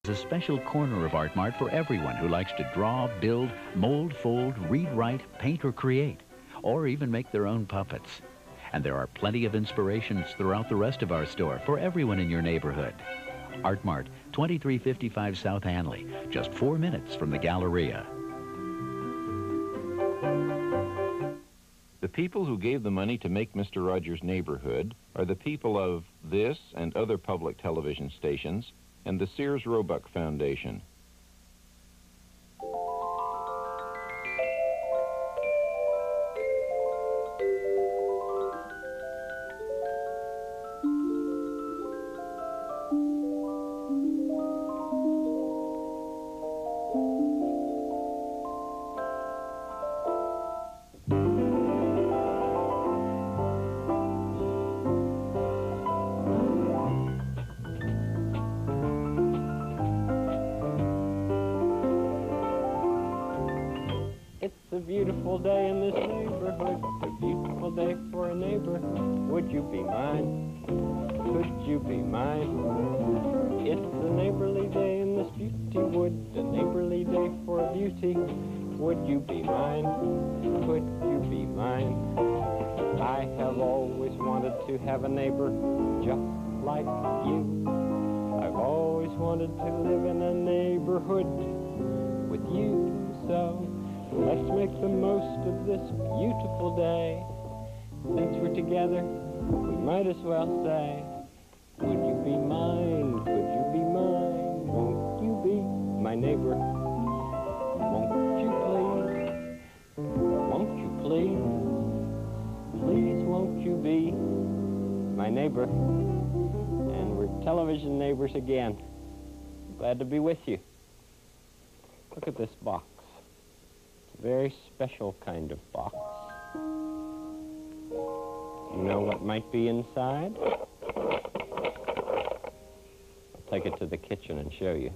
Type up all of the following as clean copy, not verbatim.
There's a special corner of Art Mart for everyone who likes to draw, build, mold, fold, read, write, paint, or create, or even make their own puppets. And there are plenty of inspirations throughout the rest of our store for everyone in your neighborhood. Art Mart, 2355 South Hanley, just 4 minutes from the Galleria. The people who gave the money to make Mr. Rogers' Neighborhood are the people of this and other public television stations and the Sears Roebuck Foundation. It's a beautiful day in this neighborhood, a beautiful day for a neighbor. Would you be mine? Could you be mine? It's a neighborly day in this beauty wood, a neighborly day for a beauty. Would you be mine? Could you be mine? I have always wanted to have a neighbor just like you. I've always wanted to live in a neighborhood with you, so let's make the most of this beautiful day. Since we're together, we might as well say, would you be mine? Could you be mine? Won't you be my neighbor? Won't you please? Won't you please? Please won't you be my neighbor? And we're television neighbors again. Glad to be with you. Look at this box. Very special kind of box. You know what might be inside? I'll take it to the kitchen and show you.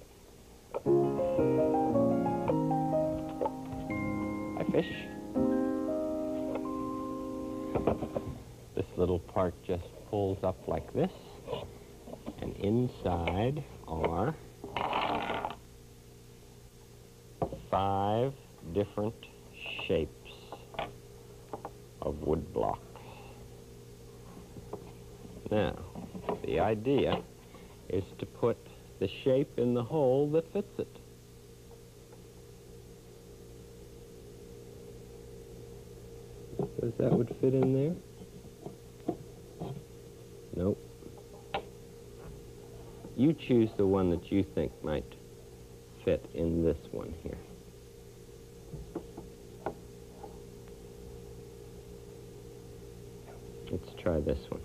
Hi, fish. This little part just pulls up like this, and inside are 5 different shapes of wood blocks. Now, the idea is to put the shape in the hole that fits it. Suppose that would fit in there? Nope. You choose the one that you think might fit in this one here. Let's try this one.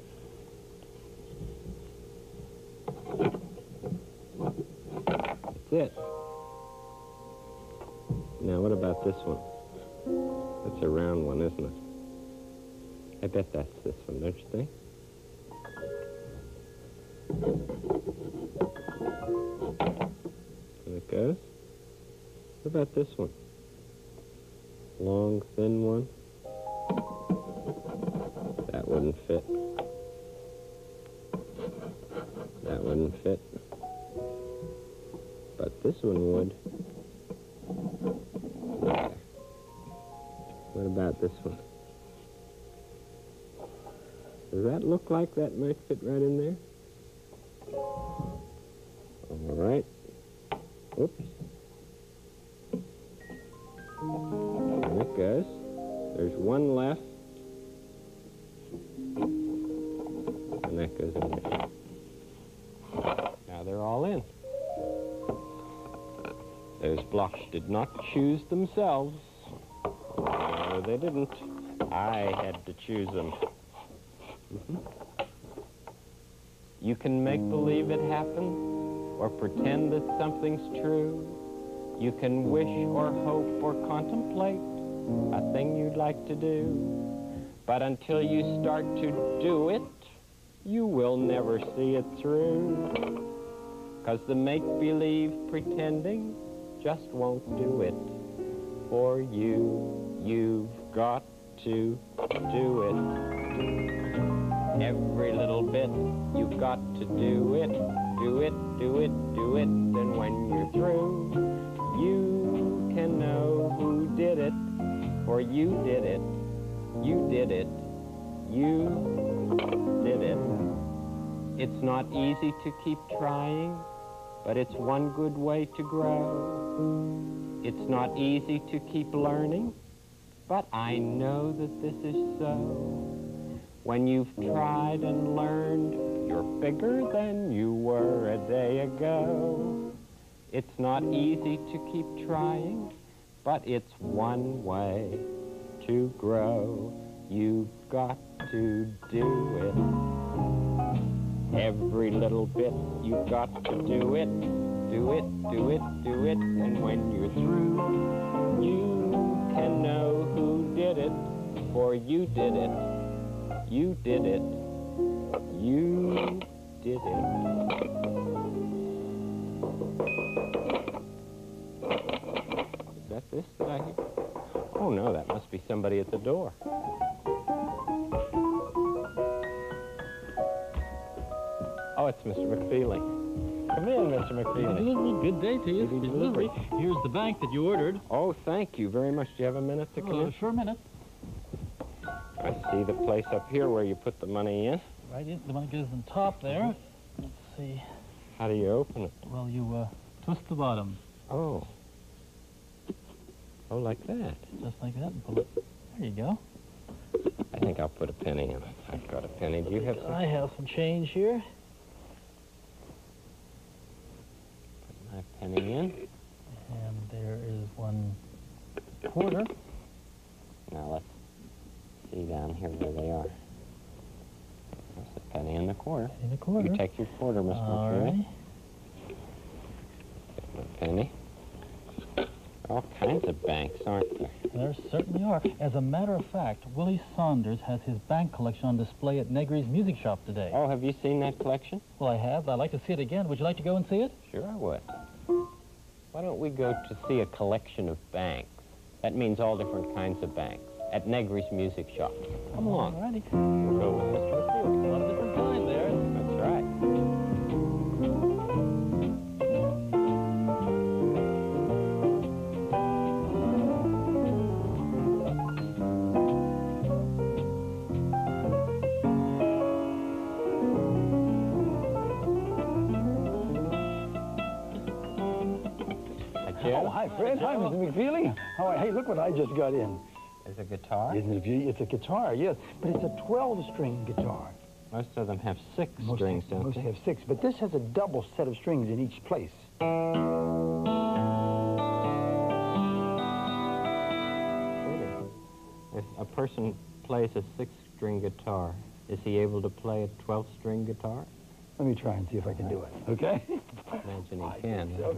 That's it. Now, what about this one? That's a round one, isn't it? I bet that's this one, don't you think? There it goes. What about this one? Long, thin one. That wouldn't fit. That wouldn't fit. But this one would. There. What about this one? Does that look like that might fit right in there? All right. Oops. There it goes. There's one left. And that goes in there. Now they're all in. Those blocks did not choose themselves. No, they didn't. I had to choose them. You can make believe it happened, or pretend that something's true. You can wish or hope or contemplate a thing you'd like to do. But until you start to do it, you will never see it through. 'Cause the make-believe pretending just won't do it for you. You've got to do it. Every little bit, you've got to do it. do it, do it, do it. And when you're through, you can know who did it. For you did it, you did it, you did it. It's not easy to keep trying, but it's one good way to grow. It's not easy to keep learning, but I know that this is so. When you've tried and learned, you're bigger than you were a day ago. It's not easy to keep trying, but it's one way to grow. You've got to do it. Every little bit, you've got to do it. Do it, do it, do it. And when you're through, you can know who did it. For you did it. You did it. You did it. Is that this that I hear? Oh, no, that must be somebody at the door. Oh, it's Mr. McFeely. Come in, Mr. McFeely. Good day to you. Speedy delivery. Here's the bank that you ordered. Oh, thank you very much. Do you have a minute to come in? Sure, a minute. I see the place up here where you put the money in. Right in, the one that goes on top there. Let's see. How do you open it? Well, you twist the bottom. Oh. Oh, like that. Just like that and pull it. There you go. I think I'll put a penny in it. I've got a penny. Do you have some? I have some change here. Put my penny in. And there is 1 quarter. Now let's see down here where they are. There's a penny and a quarter. In the quarter. You take your quarter, Mr. All McFeely. right. Get my penny. All kinds of banks, aren't there? There certainly are. As a matter of fact, Willie Saunders has his bank collection on display at Negri's Music Shop today. Oh, have you seen that collection? Well, I have. I'd like to see it again. Would you like to go and see it? Sure I would. Why don't we go to see a collection of banks? That means all different kinds of banks. At Negri's Music Shop. Come along. All righty. We'll go with Mr. McFeely. A lot of different kind there. That's right. Oh, hi, Fred. Hi, Mr. McFeely. How are you? Hey, look what I just got in. There's a guitar. Isn't it beautiful? It's a guitar, yes, but it's a 12-string guitar. Most of them have 6 Most strings, don't most they? have 6, but this has a double set of strings in each place. Pretty. If a person plays a 6-string guitar, is he able to play a 12-string guitar? Let me try and see if I can do it, okay? Imagine I he can. think so.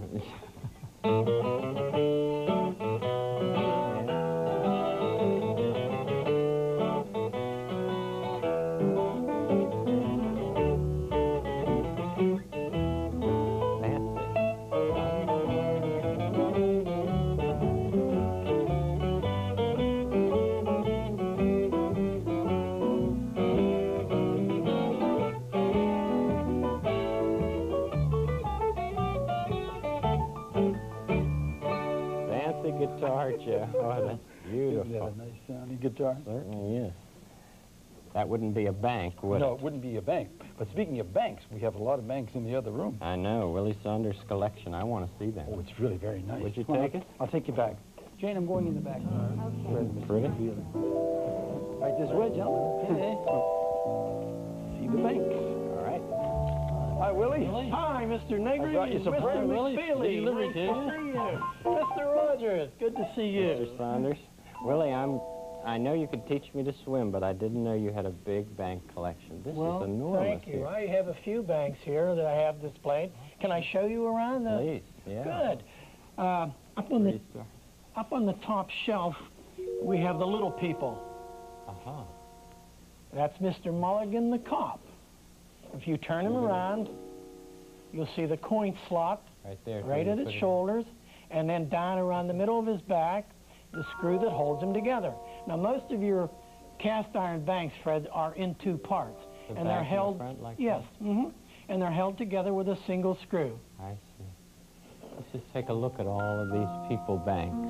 Guitar, Joe. Oh, that's beautiful. Isn't that a nice sounding guitar? Certainly is. That wouldn't be a bank, would No, it? it wouldn't be a bank. But speaking of banks, we have a lot of banks in the other room. I know. Willie Saunders' collection. I want to see that. Oh, it's really very nice. Would you Come on, take it? I'll take you back. Jane, I'm going in the back. Pretty. Right this way, gentlemen. Okay. See the banks. All right. Hi, Willie. Willie? Hi, Mr. Negri. I brought you some Mr. presents. Willie. McFeely. Delivery Nice to to see you. Mr. Rogers, good to see you. Mr. Saunders. Willie, I know you could teach me to swim, but I didn't know you had a big bank collection. This Well, is enormous thank you. here. I have a few banks here that I have displayed. Can I show you around? Please, yeah. Good. Up on the top shelf, we have the little people. Uh-huh. That's Mr. Mulligan the cop. If you turn him around, you'll see the coin slot Right there. right at his shoulders, and then down around the middle of his back, the screw that holds him together. Now, most of your cast iron banks, Fred, are in 2 parts. The and back they're and the held, front like yes, that? mm-hmm. and they're held together with a single screw. I see. Let's just take a look at all of these people banks.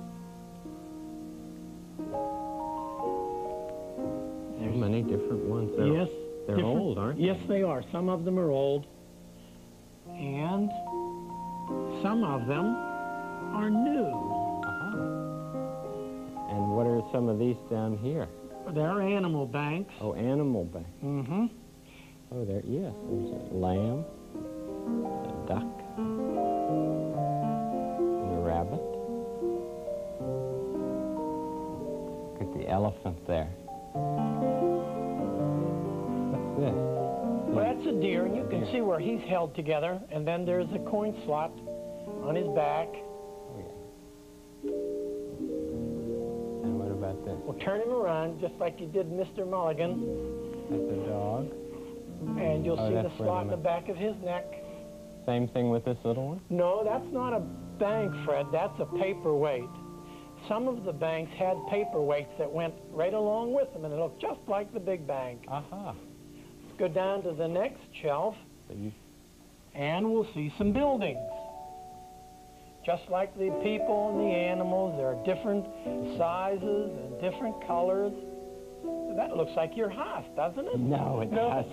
So many different ones. Yes. They're old, aren't they? Yes, they are. Some of them are old, and some of them are new. And what are some of these down here? They're animal banks. Oh, animal bank. Mm-hmm. Oh, there, yes, there's a lamb, a duck, and a rabbit. Look at the elephant there. What's this? Well, that's a deer, and you can see where he's held together, and then there's a coin slot on his back. Oh, yeah. And what about this? We'll turn him around just like you did Mr. Mulligan, That's a dog. and you'll Oh, see the that's where slot in the the back of his neck. Same thing with this little one? No, that's not a bank, Fred. That's a paperweight. Some of the banks had paperweights that went right along with them, and it looked just like the big bank. Aha. Let's go down to the next shelf, So you, and we'll see some buildings. Just like the people and the animals, there are different sizes and different colors. That looks like your house, doesn't it? no, it doesn't.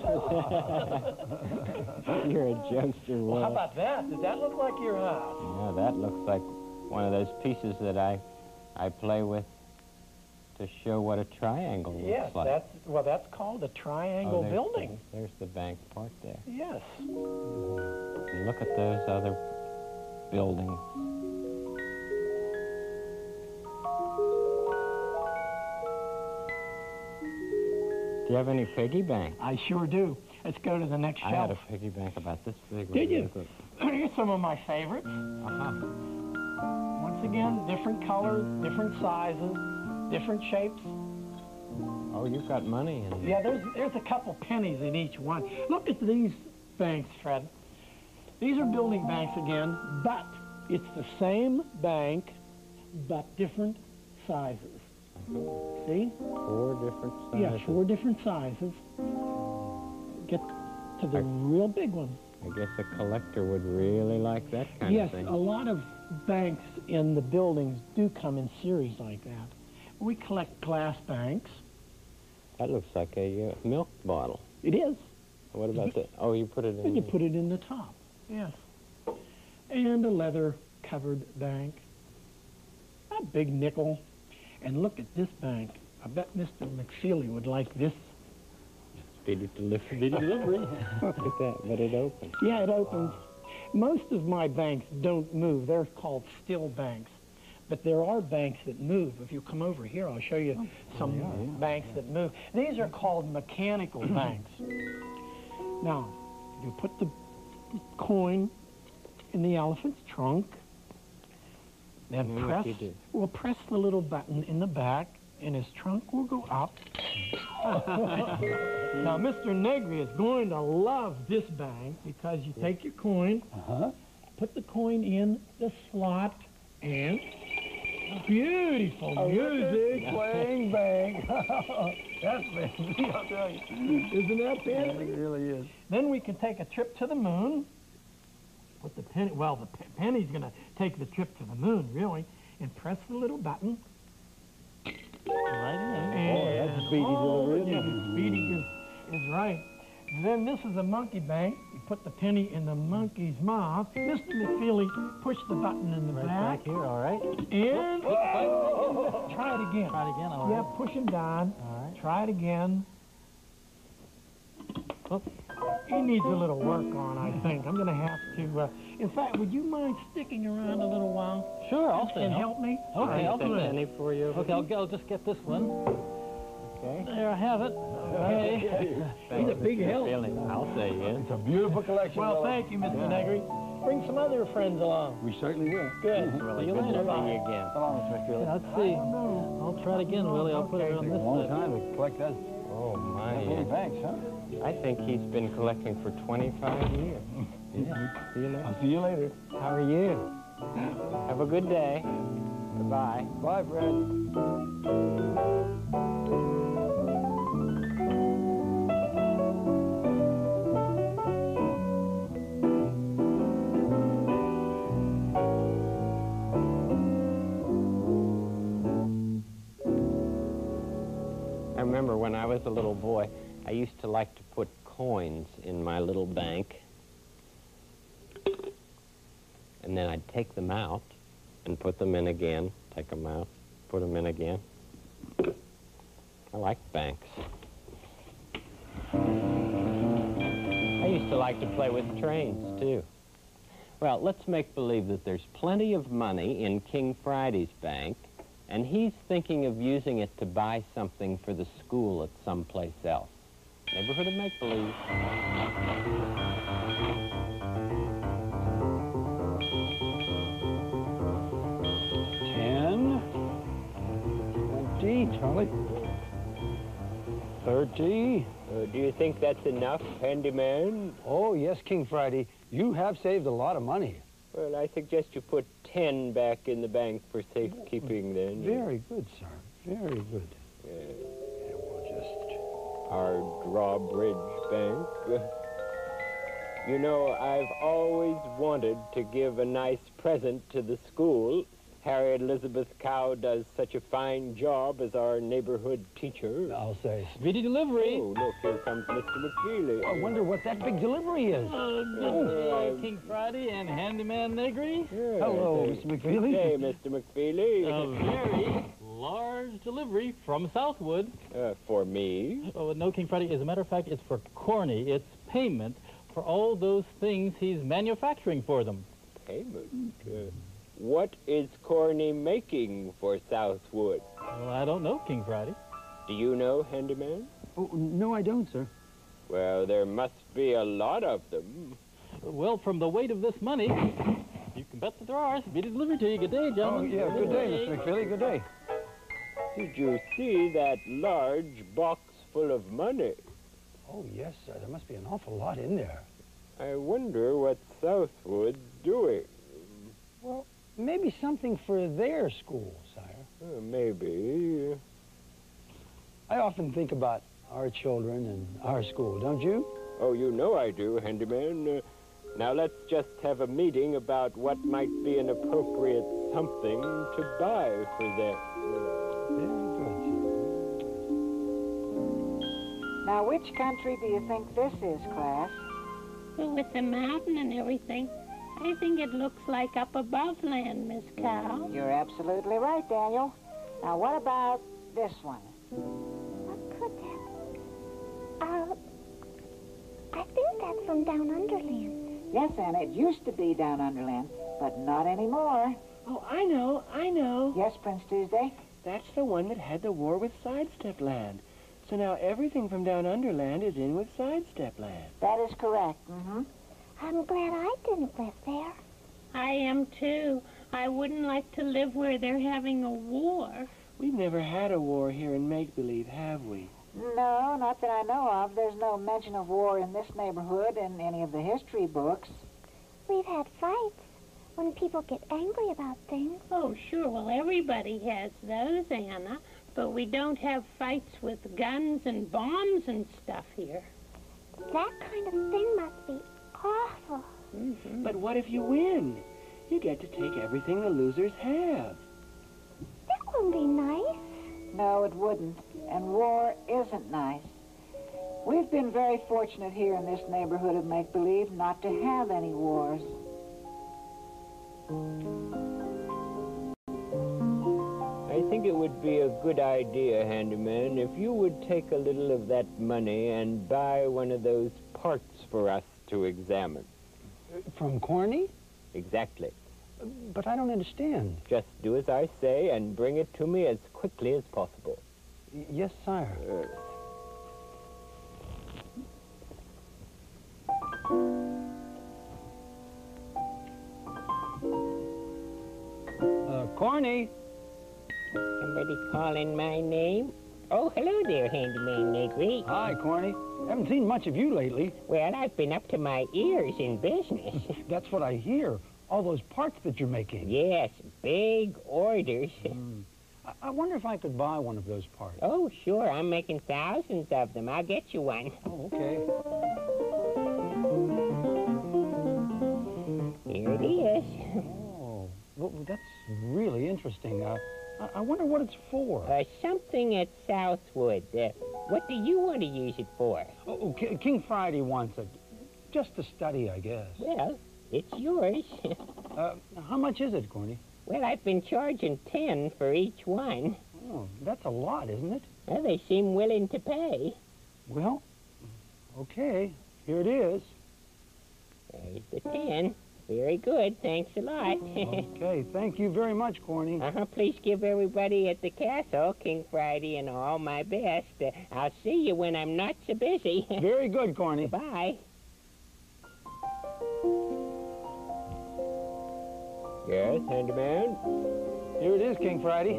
You're a jokester, Will. Well, how about that? Does that look like your house? No, that looks like one of those pieces that I play with to show what a triangle looks Yes, like. that's called a triangle there's building. There's the bank part there. Yes. And look at those other buildings. Do you have any piggy bank? I sure do. Let's go to the next I had shelf. a piggy bank about this big. Did you? Look at- Here's some of my favorites. Uh-huh. Once again, different colors, different sizes, different shapes. Oh, you've got money in there. Yeah, there's a couple pennies in each one. Look at these banks, Fred. These are building banks again, but it's the same bank, but different sizes. See? 4 different sizes. Yeah, 4 different sizes. Get to the real big one. I guess a collector would really like that kind Yes, of thing. a lot of banks in the buildings do come in series like that. We collect glass banks. That looks like a milk bottle. It is. What about that? Oh, you put it in. And you put it in the top. Yes. And a leather-covered bank. A big nickel. And look at this bank. I bet Mr. McFeely would like this. Speedy delivery. Look at that, but it opens. Yeah, it opens. Most of my banks don't move. They're called still banks. But there are banks that move. If you come over here, I'll show you some banks that move. These are called mechanical banks. Now, you put the coin in the elephant's trunk, then And what do you do? we'll press the little button in the back, and his trunk will go up. Now, Mr. Negri is going to love this bank because you take your coin, put the coin in the slot, and beautiful music. Playing bank. That's fancy, I'll tell you. Isn't that fancy? It really is. Then we can take a trip to the moon. Put the penny, well, the penny's going to take the trip to the moon, really, and press the little button. Right in. And, that's speedy delivery, isn't yeah, it? speedy is right. Then this is a monkey bank. You put the penny in the monkey's mouth. Mr. McFeely, push the button in the Right back. back here, all right. And try it again. Try it again, all Yeah, right. push him down. All right. Try it again. Oop. He needs a little work on, I think. I'm going to have to... in fact, would you mind sticking around a little while Sure, I'll stay. and help me? Okay, I'll Is that do it. penny for you? Okay, I'll just get this one. Okay. There I have it. Okay. He's a big help. I'll say yes. It's a beautiful collection. Well, Willa. thank you, Mr. Negri. Bring some other friends along. We certainly will. Good. Really See you good later. to see you again. So long, Mr. McFeely. Let's see. I'll try it again, Willie. I'll put it on It's a this long side. time to collect that. Oh, my. Playing banks, huh? I think he's been collecting for 25 years. Yeah. See you later. I'll see you later. How are you? Have a good day. Goodbye. Bye, Fred. remember when I was a little boy, I used to like to put coins in my little bank. And then I'd take them out and put them in again, take them out, put them in again. I like banks. I used to like to play with trains, too. Well, let's make believe that there's plenty of money in King Friday's bank, and he's thinking of using it to buy something for the school at someplace else. Neighborhood of make-believe. 10, 20, Charlie. 30. Do you think that's enough, handyman? Oh, yes, King Friday. You have saved a lot of money. Well, I suggest you put 10 back in the bank for safekeeping, then. Very good, sir. Very good. And we'll just... Our drawbridge bank. You know, I've always wanted to give a nice present to the school. Harriet Elizabeth Cow does such a fine job as our neighborhood teacher. I'll say. Speedy delivery. Oh, look, here comes Mr. McFeely. I wonder what that big delivery is. Good day, King Friday and Handyman Negri. Hello, Mr. McFeely. Hey, Mr. McFeely. A very large delivery from Southwood. For me. Oh, no, King Friday. As a matter of fact, it's for Corny. It's payment for all those things he's manufacturing for them. Payment? What is Corny making for Southwood? Well, I don't know, King Friday. Do you know, handyman? Oh, no, I don't, sir. Well, there must be a lot of them. Well, from the weight of this money, you can bet that there are. Speedy delivery to you. Good day, Oh, gentlemen. yeah, good day, Mr. McFeely. Good day. Did you see that large box full of money? Oh, yes, sir. There must be an awful lot in there. I wonder what Southwood's doing. Well, maybe something for their school, sire. Maybe. I often think about our children and our school, don't you? Oh, you know I do, handyman. Now let's just have a meeting about what might be an appropriate something to buy for them. Very good, Now, which country do you think this is, class? Well, with the mountain and everything, I think it looks like up above land, Miss Cow. You're absolutely right, Daniel. Now, what about this one? What could that? I think that's from down underland. Yes, Anna, it used to be down underland, but not anymore. Oh, I know. Yes, Prince Tuesday? That's the one that had the war with Sidestep Land. So now everything from down underland is in with Sidestep Land. That is correct. Mm-hmm. I'm glad I didn't live there. I am, too. I wouldn't like to live where they're having a war. We've never had a war here in Make-Believe, have we? No, not that I know of. There's no mention of war in this neighborhood in any of the history books. We've had fights when people get angry about things. Oh, sure. Well, everybody has those, Anna. But we don't have fights with guns and bombs and stuff here. That kind of thing must be awful. Mm-hmm. But what if you win? You get to take everything the losers have. That wouldn't be nice. No, it wouldn't. And war isn't nice. We've been very fortunate here in this neighborhood of Make-Believe not to have any wars. I think it would be a good idea, handyman, if you would take a little of that money and buy one of those parts for us to examine. From Corny? Exactly. But I don't understand. Just do as I say and bring it to me as quickly as possible. Yes, sire. Corny. Somebody calling my name? Oh, hello there, Handyman Negri. Hi, Corny. Haven't seen much of you lately. Well, I've been up to my ears in business. That's what I hear. All those parts that you're making. Yes, big orders. I wonder if I could buy one of those parts. Oh, sure. I'm making thousands of them. I'll get you one. Oh, okay. Here it is. Oh, well, that's really interesting. I wonder what it's for. Something at Southwood. What do you want to use it for? King Friday wants it. Just to study, I guess. Well, it's yours. How much is it, Corny? Well, I've been charging 10 for each one. Oh, that's a lot, isn't it? Well, they seem willing to pay. Well, okay. Here it is. There's the 10. Very good. Thanks a lot. Okay, thank you very much, Corny. Please give everybody at the castle, King Friday and all, my best. I'll see you when I'm not so busy. Very good, Corny. Bye. Yes, handyman? Here it is, King Friday.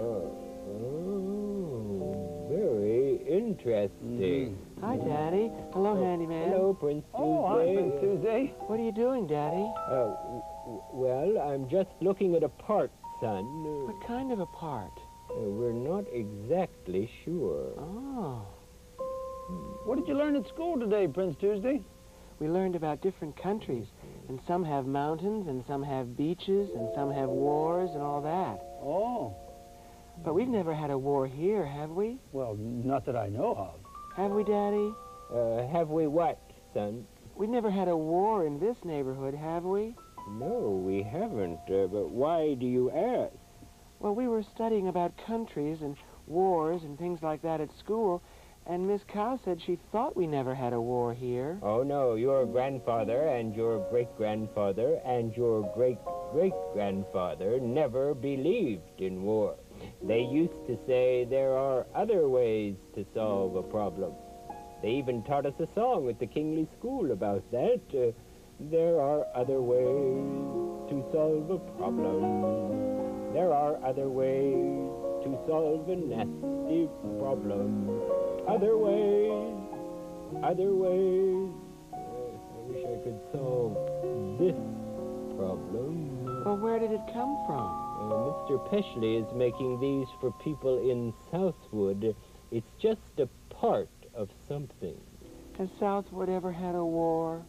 Very interesting. Hi, Daddy. Hello, handyman. Hello, Prince Tuesday. Oh, hi, Prince Tuesday. What are you doing, Daddy? Well, I'm just looking at a part, son. What kind of a part? We're not exactly sure. Oh. What did you learn at school today, Prince Tuesday? We learned about different countries, and some have mountains, and some have beaches, and some have wars, and all that. Oh. But we've never had a war here, have we? Well, not that I know of. Have we, Daddy? Have we what, son? We've never had a war in this neighborhood, have we? No, we haven't. But why do you ask? Well, we were studying about countries and wars and things like that at school, and Miss Cow said she thought we never had a war here. Oh, no, your grandfather and your great-grandfather and your great-great-grandfather never believed in war. They used to say there are other ways to solve a problem. They even taught us a song at the Kingly School about that. There are other ways to solve a problem. There are other ways to solve a nasty problem. Other ways, other ways. I wish I could solve this problem. Well, where did it come from? Mr. Peshley is making these for people in Southwood. It's just a part of something. Has Southwood ever had a war?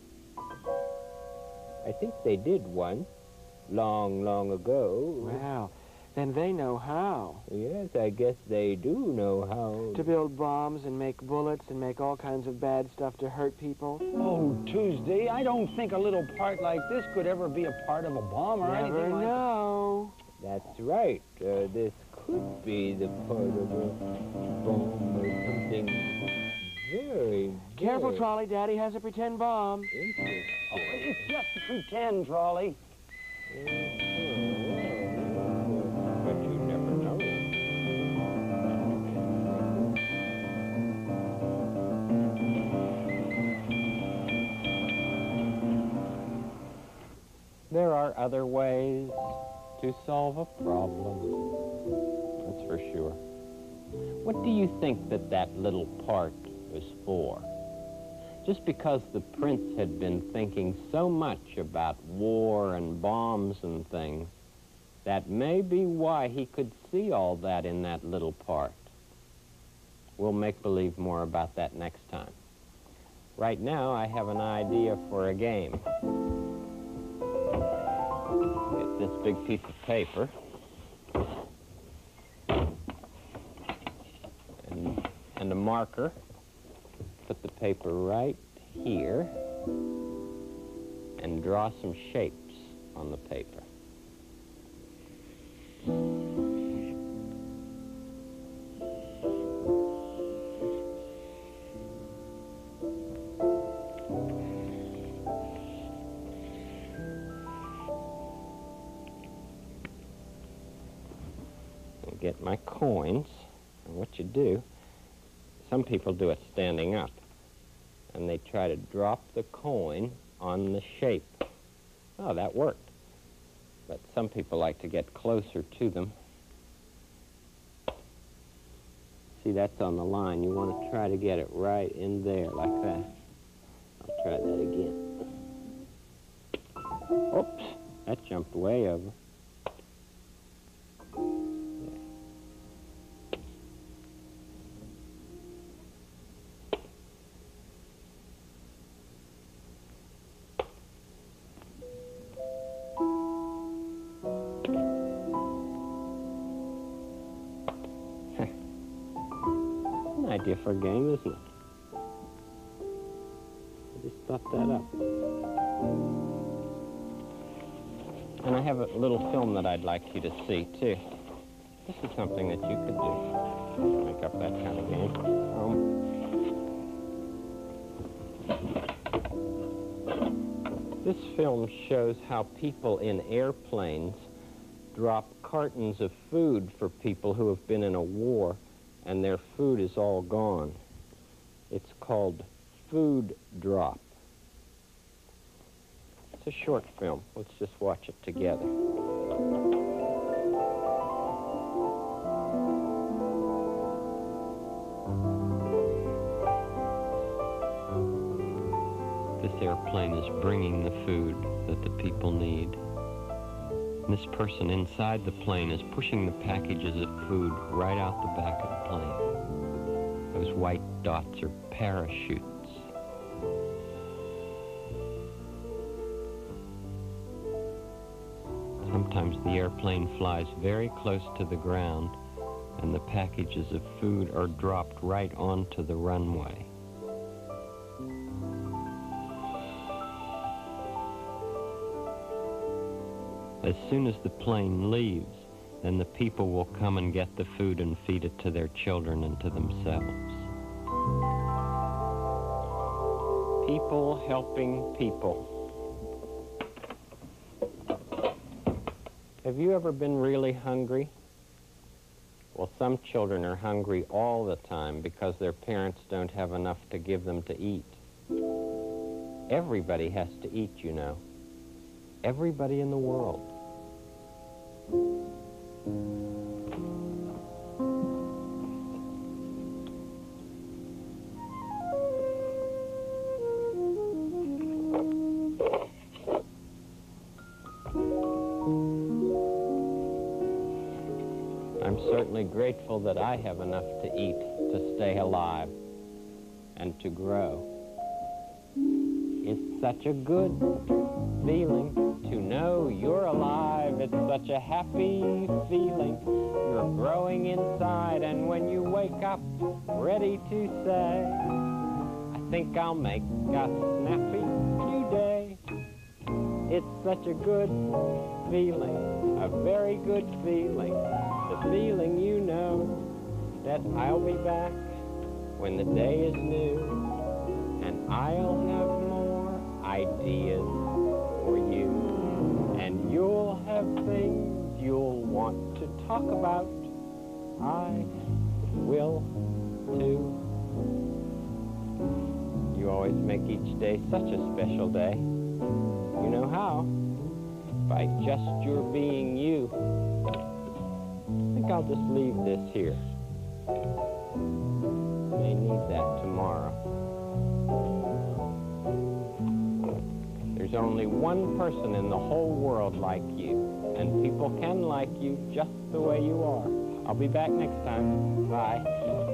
I think they did once, long, long ago. Wow. Then they know how. Yes, I guess they do know how. To build bombs and make bullets and make all kinds of bad stuff to hurt people. Oh, Tuesday, I don't think a little part like this could ever be a part of a bomb or anything like that. Never know. That's right. This could be the part of a bomb or something very, Careful, Trolley. Daddy has a pretend bomb. Interesting. Oh, it's just a pretend, Trolley. But you never know. There are other ways to solve a problem. That's for sure. What do you think that little part was for? Just because the prince had been thinking so much about war and bombs and things, that may be why he could see all that in that little part. We'll make believe more about that next time. Right now, I have an idea for a game. Get this big piece of paper. And a marker. Put the paper right here. And draw some shapes on the paper. Get my coins. And what you do, some people do it standing up, and they try to drop the coin on the shape. Oh, that worked. But some people like to get closer to them. See, that's on the line. You want to try to get it right in there, like that. I'll try that again. Oops, that jumped way over. idea for a game, isn't it? I just thought that up. And I have a little film that I'd like you to see, too. This is something that you could do. Make up that kind of game. This film shows how people in airplanes drop cartons of food for people who have been in a war, and their food is all gone. It's called Food Drop. It's a short film. Let's just watch it together. This airplane is bringing the food that the people need. And this person inside the plane is pushing the packages of food right out the back of the plane. Those white dots are parachutes. Sometimes the airplane flies very close to the ground, and the packages of food are dropped right onto the runway. As soon as the plane leaves, then the people will come and get the food and feed it to their children and to themselves. People helping people. Have you ever been really hungry? Well, some children are hungry all the time because their parents don't have enough to give them to eat. Everybody has to eat, you know. Everybody in the world. I'm certainly grateful that I have enough to eat to stay alive and to grow. It's such a good feeling to know you're alive. It's such a happy feeling. You're growing inside, and when you wake up, ready to say, I think I'll make a snappy new day. It's such a good feeling, a very good feeling. The feeling you know that I'll be back when the day is new, and I'll have more ideas for you, and you'll have things you'll want to talk about. I will too. You always make each day such a special day. You know how? By just your being you. I think I'll just leave this here. May need that tomorrow. There's only one person in the whole world like you, and people can like you just the way you are. I'll be back next time. Bye.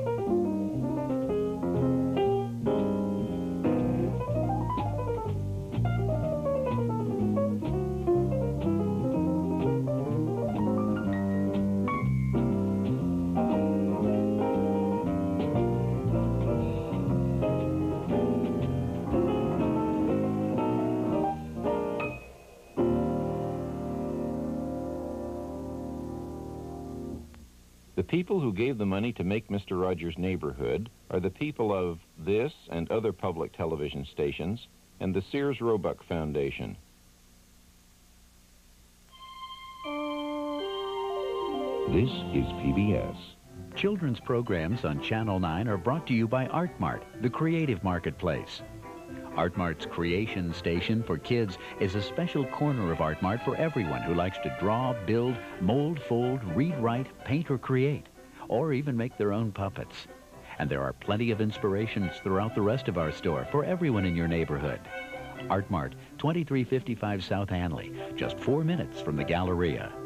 The people who gave the money to make Mr. Rogers' Neighborhood are the people of this and other public television stations and the Sears Roebuck Foundation. This is PBS. Children's programs on Channel 9 are brought to you by ArtMart, the creative marketplace. ArtMart's creation station for kids is a special corner of ArtMart for everyone who likes to draw, build, mold, fold, read, write, paint, or create, or even make their own puppets. And there are plenty of inspirations throughout the rest of our store for everyone in your neighborhood. ArtMart, 2355 South Hanley, just 4 minutes from the Galleria.